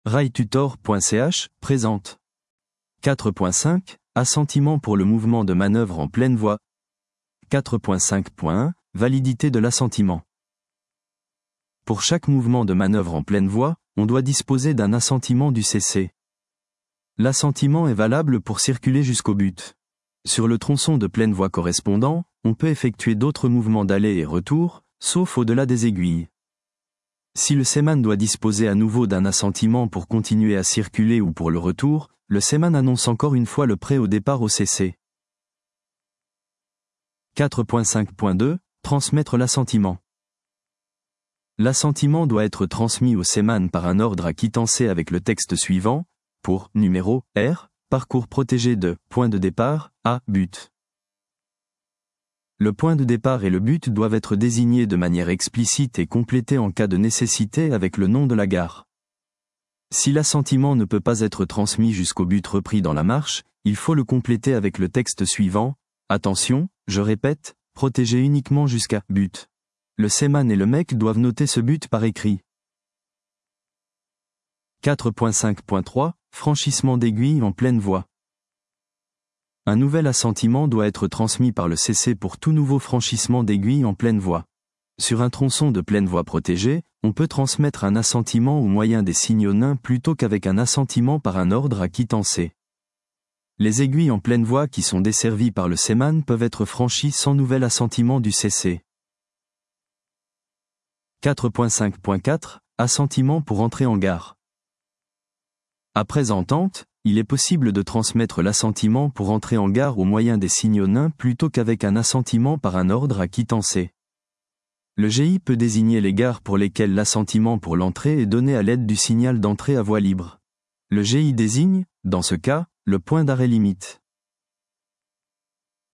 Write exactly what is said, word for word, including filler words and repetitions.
railtutor point c h présente. quatre point cinq Assentiment pour le mouvement de manœuvre en pleine voie. quatre point cinq point un Validité de l'assentiment. Pour chaque mouvement de manœuvre en pleine voie, on doit disposer d'un assentiment du C C. L'assentiment est valable pour circuler jusqu'au but. Sur le tronçon de pleine voie correspondant, on peut effectuer d'autres mouvements d'aller et retour, sauf au-delà des aiguilles. Si le séman doit disposer à nouveau d'un assentiment pour continuer à circuler ou pour le retour, le séman annonce encore une fois le prêt au départ au C C. quatre point cinq point deux Transmettre l'assentiment. L'assentiment doit être transmis au séman par un ordre à quittancé avec le texte suivant, pour numéro R, parcours protégé de point de départ à but. Le point de départ et le but doivent être désignés de manière explicite et complétés en cas de nécessité avec le nom de la gare. Si l'assentiment ne peut pas être transmis jusqu'au but repris dans la marche, il faut le compléter avec le texte suivant. Attention, je répète, protégé uniquement jusqu'à but. Le séman et le mec doivent noter ce but par écrit. quatre point cinq point trois Franchissement d'aiguille en pleine voie. Un nouvel assentiment doit être transmis par le C C pour tout nouveau franchissement d'aiguille en pleine voie. Sur un tronçon de pleine voie protégé, on peut transmettre un assentiment au moyen des signaux nains plutôt qu'avec un assentiment par un ordre à quittancé. Les aiguilles en pleine voie qui sont desservies par le séman peuvent être franchies sans nouvel assentiment du C C. quatre point cinq point quatre Assentiment pour entrer en gare. Après entente, il est possible de transmettre l'assentiment pour entrer en gare au moyen des signaux nains plutôt qu'avec un assentiment par un ordre à quittancé. Le G I peut désigner les gares pour lesquelles l'assentiment pour l'entrée est donné à l'aide du signal d'entrée à voie libre. Le G I désigne, dans ce cas, le point d'arrêt limite.